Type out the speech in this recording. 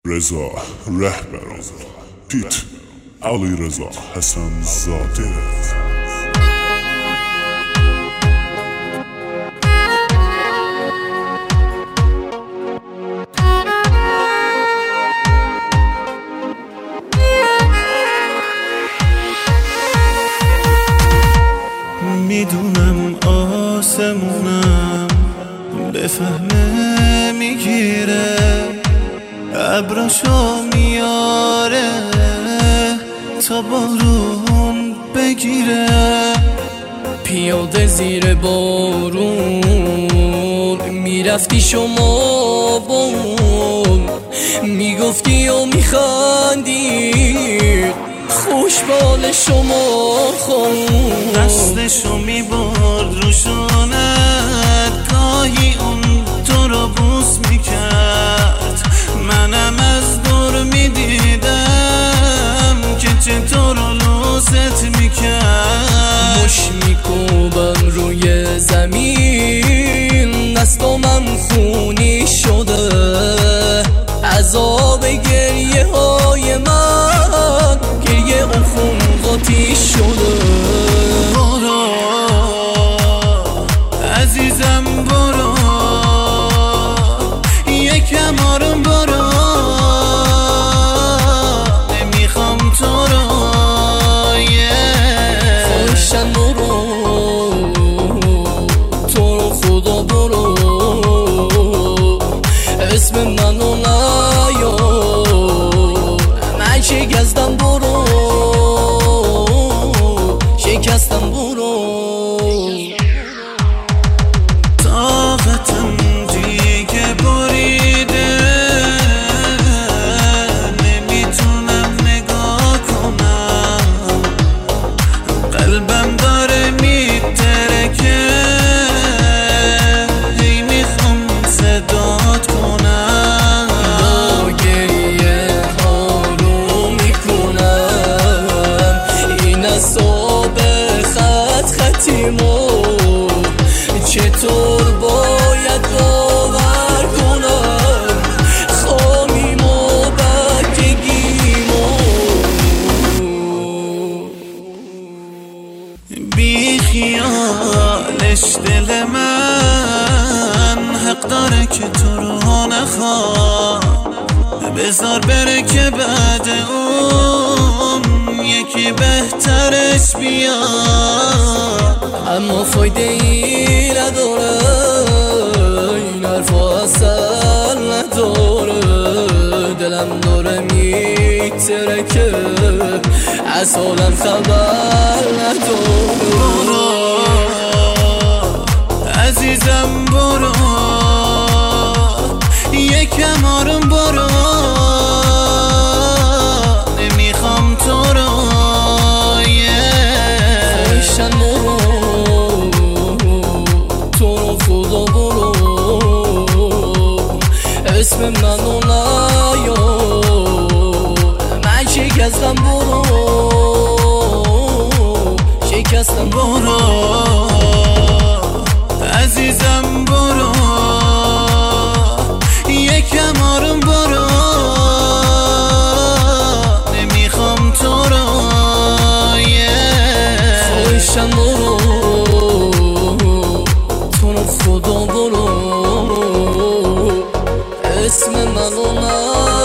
رضا رهبران پیت علی رضا حسن زاده میدونم آسمونم بفهمه میگیره ابراشو میاره تا بارون بگیره پیاده زیر بارون میرفتی شما بون میگفتی و میخندی خوشبال شما خون دستشو میبرد رو شانت گاهی اون تو رو بوس میکرد منم از دور میدیدم که چطور لوست میکرد مش میکوبم روی زمین دستامم خونی شده عذاب گریه های من گریه اون خون قاطی شده برو عزیزم برو یکم آروم برو نمیخوام تو رو خوشن برو تو رو خدا برو اسم منو نیار من شکستم برو شکستم برو طاقتم دیگه بریده نمیتونم نگاه کنم قلبم داره میترکه هی میخوام صدات کنم با گریه ها رو میکنم این اصاب خطیمو چطور باید باور کنم خامیمو بگیمو بی خیالش دل من حق داره که تو رو نخواد بذار بره که بعد اون یکی بهترش بیاد اما فایده ای نداره این حرفا اصلا نداره دلم داره میترکه از حالم خبر نداره برو عزیزم برو یکم آروم برو نمیخوام تو رو خوشن برو تو رو خدا برو اسم منو نیار من شکستم برو شکستم برو عزیزم برو یکم آروم برو نمیخوام تو رو خوشن برو تو رو خدا برو اسم منو